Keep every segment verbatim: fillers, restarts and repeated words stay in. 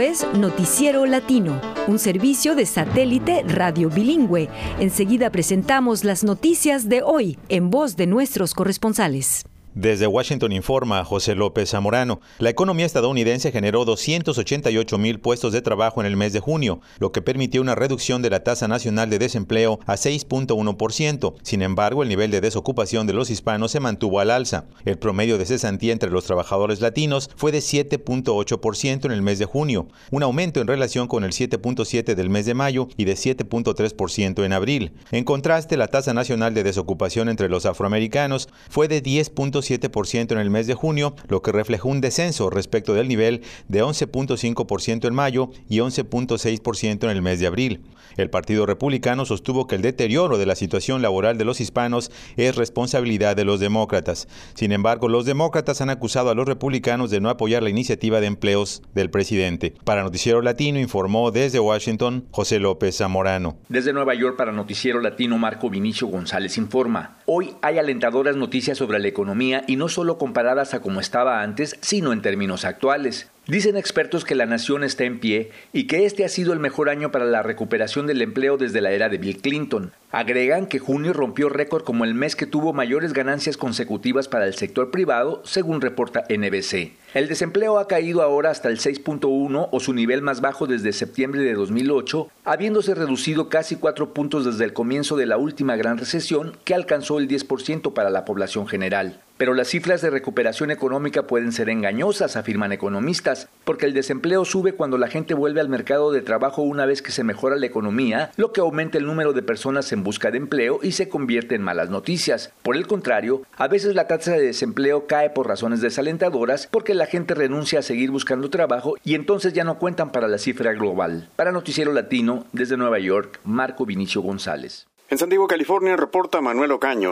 es Noticiero Latino, un servicio de satélite radio bilingüe. Enseguida presentamos las noticias de hoy en voz de nuestros corresponsales. Desde Washington informa José López Zamorano. La economía estadounidense generó doscientos ochenta y ocho mil puestos de trabajo en el mes de junio, lo que permitió una reducción de la tasa nacional de desempleo a seis punto uno por ciento. Sin embargo, el nivel de desocupación de los hispanos se mantuvo al alza. El promedio de cesantía entre los trabajadores latinos fue de siete punto ocho por ciento en el mes de junio, un aumento en relación con el siete punto siete por ciento del mes de mayo y de siete punto tres por ciento en abril. En contraste, la tasa nacional de desocupación entre los afroamericanos fue de diez punto siete por ciento en el mes de junio, lo que reflejó un descenso respecto del nivel de once punto cinco por ciento en mayo y once punto seis por ciento en el mes de abril. El Partido Republicano sostuvo que el deterioro de la situación laboral de los hispanos es responsabilidad de los demócratas. Sin embargo, los demócratas han acusado a los republicanos de no apoyar la iniciativa de empleos del presidente. Para Noticiero Latino informó desde Washington José López Zamorano. Desde Nueva York para Noticiero Latino, Marco Vinicio González informa. Hoy hay alentadoras noticias sobre la economía y no solo comparadas a como estaba antes, sino en términos actuales. Dicen expertos que la nación está en pie y que este ha sido el mejor año para la recuperación del empleo desde la era de Bill Clinton. Agregan que junio rompió récord como el mes que tuvo mayores ganancias consecutivas para el sector privado, según reporta N B C. El desempleo ha caído ahora hasta el seis punto uno o su nivel más bajo desde septiembre de dos mil ocho, habiéndose reducido casi cuatro puntos desde el comienzo de la última gran recesión, que alcanzó el diez por ciento para la población general. Pero las cifras de recuperación económica pueden ser engañosas, afirman economistas, porque el desempleo sube cuando la gente vuelve al mercado de trabajo una vez que se mejora la economía, lo que aumenta el número de personas en busca de empleo y se convierte en malas noticias. Por el contrario, a veces la tasa de desempleo cae por razones desalentadoras porque la gente renuncia a seguir buscando trabajo y entonces ya no cuentan para la cifra global. Para Noticiero Latino, desde Nueva York, Marco Vinicio González. En San Diego, California, reporta Manuel Ocaño.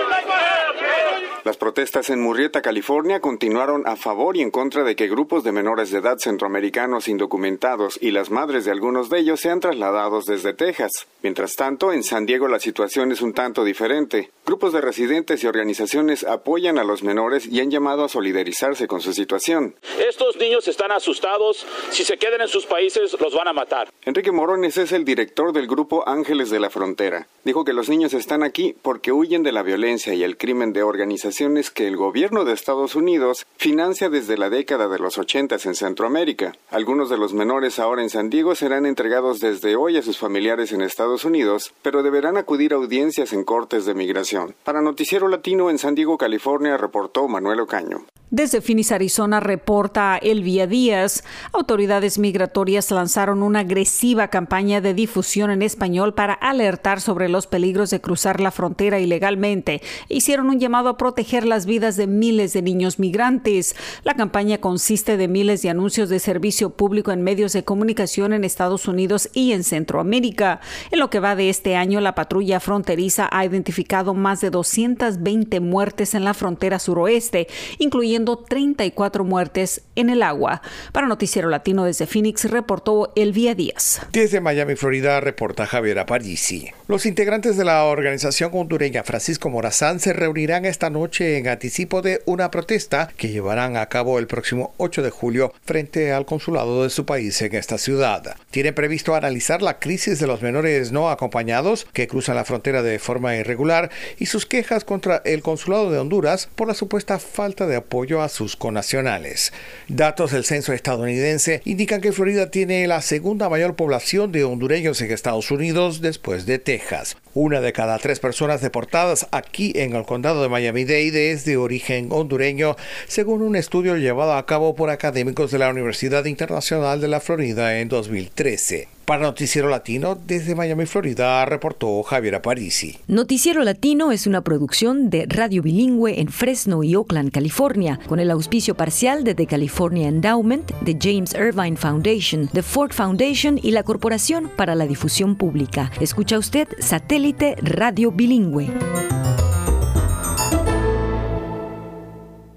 Las protestas en Murrieta, California, continuaron a favor y en contra de que grupos de menores de edad centroamericanos indocumentados y las madres de algunos de ellos sean trasladados desde Texas. Mientras tanto, en San Diego la situación es un tanto diferente. Grupos de residentes y organizaciones apoyan a los menores y han llamado a solidarizarse con su situación. Estos niños están asustados. Si se quedan en sus países, los van a matar. Enrique Morones es el director del grupo Ángeles de la Frontera. Dijo que los niños están aquí porque huyen de la violencia y el crimen de organizaciones que el gobierno de Estados Unidos financia desde la década de los ochentas en Centroamérica. Algunos de los menores ahora en San Diego serán entregados desde hoy a sus familiares en Estados Unidos, pero deberán acudir a audiencias en cortes de migración. Para Noticiero Latino en San Diego, California, reportó Manuel Ocaño. Desde Phoenix, Arizona, reporta Elvia Díaz. Autoridades migratorias lanzaron una agresiva campaña de difusión en español para alertar sobre los peligros de cruzar la frontera ilegalmente. Hicieron un llamado a proteger las vidas de miles de niños migrantes. La campaña consiste de miles de anuncios de servicio público en medios de comunicación en Estados Unidos y en Centroamérica. En lo que va de este año, la patrulla fronteriza ha identificado más de doscientas veinte muertes en la frontera suroeste, incluyendo treinta y cuatro muertes en el agua. Para Noticiero Latino desde Phoenix, reportó Elvia Díaz. Desde Miami, Florida, reporta Javier Aparici. Los integrantes de la organización hondureña Francisco Morazán se reunirán esta noche en anticipo de una protesta que llevarán a cabo el próximo ocho de julio frente al consulado de su país en esta ciudad. Tienen previsto analizar la crisis de los menores no acompañados que cruzan la frontera de forma irregular y sus quejas contra el consulado de Honduras por la supuesta falta de apoyo a sus connacionales. Datos del censo estadounidense indican que Florida tiene la segunda mayor población de hondureños en Estados Unidos después de Texas. Una de cada tres personas deportadas aquí en el condado de Miami-Dade es de origen hondureño, según un estudio llevado a cabo por académicos de la Universidad Internacional de la Florida en dos mil trece. Para Noticiero Latino, desde Miami, Florida, reportó Javier Aparici. Noticiero Latino es una producción de Radio Bilingüe en Fresno y Oakland, California, con el auspicio parcial de The California Endowment, de James Irvine Foundation, The Ford Foundation y la Corporación para la Difusión Pública. Escucha usted Satélite Radio Bilingüe.